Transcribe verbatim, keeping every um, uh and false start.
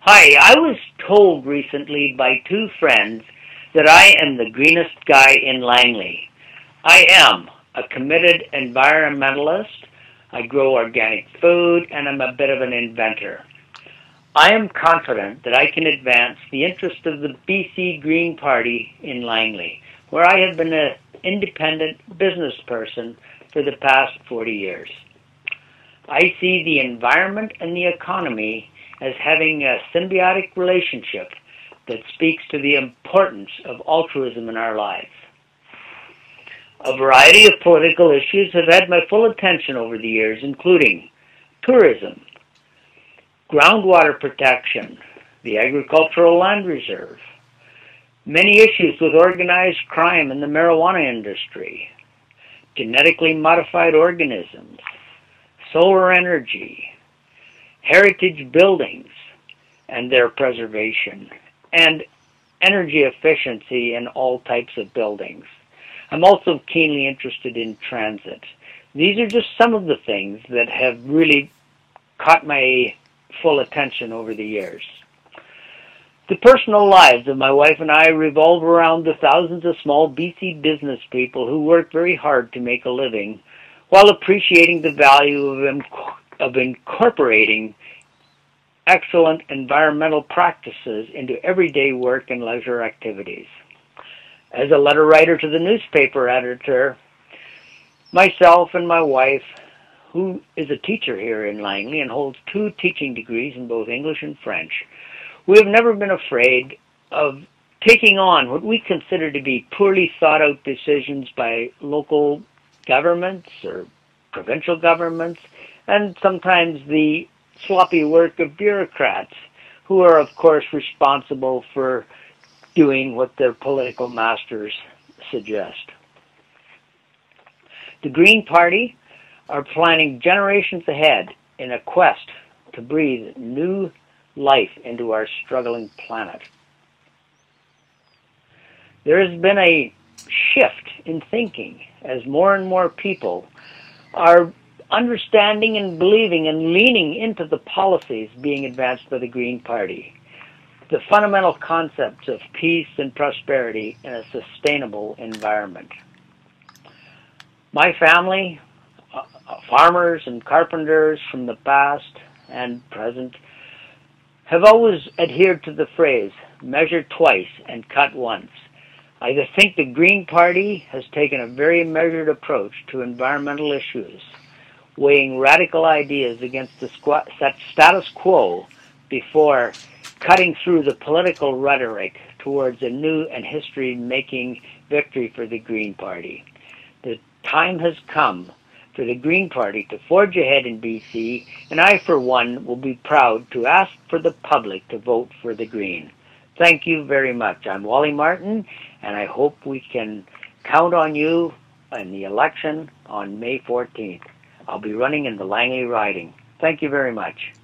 Hi, I was told recently by two friends that I am the greenest guy in Langley. I am a committed environmentalist. I grow organic food, and I'm a bit of an inventor. I am confident that I can advance the interest of the B C Green Party in Langley, where I have been an independent business person for the past forty years. I see the environment and the economy as having a symbiotic relationship that speaks to the importance of altruism in our lives. A variety of political issues have had my full attention over the years, including tourism, groundwater protection, the agricultural land reserve, many issues with organized crime in the marijuana industry, genetically modified organisms, solar energy, heritage buildings and their preservation, and energy efficiency in all types of buildings. I'm also keenly interested in transit. These are just some of the things that have really caught my full attention over the years. The personal lives of my wife and I revolve around the thousands of small B C business people who work very hard to make a living while appreciating the value of, inc- of incorporating excellent environmental practices into everyday work and leisure activities. As a letter writer to the newspaper editor, myself and my wife, who is a teacher here in Langley and holds two teaching degrees in both English and French, we have never been afraid of taking on what we consider to be poorly thought out decisions by local governments or provincial governments, and sometimes the sloppy work of bureaucrats who are, of course, responsible for doing what their political masters suggest. The Green Party are planning generations ahead in a quest to breathe new life into our struggling planet. There has been a shift in thinking as more and more people are understanding and believing and leaning into the policies being advanced by the Green Party, the fundamental concepts of peace and prosperity in a sustainable environment. My family, uh, farmers and carpenters from the past and present, have always adhered to the phrase, measure twice and cut once. I think the Green Party has taken a very measured approach to environmental issues, weighing radical ideas against the status quo before cutting through the political rhetoric towards a new and history-making victory for the Green Party. The time has come for the Green Party to forge ahead in B C, and I, for one, will be proud to ask for the public to vote for the Green. Thank you very much. I'm Wally Martin, and I hope we can count on you in the election on May fourteenth. I'll be running in the Langley riding. Thank you very much.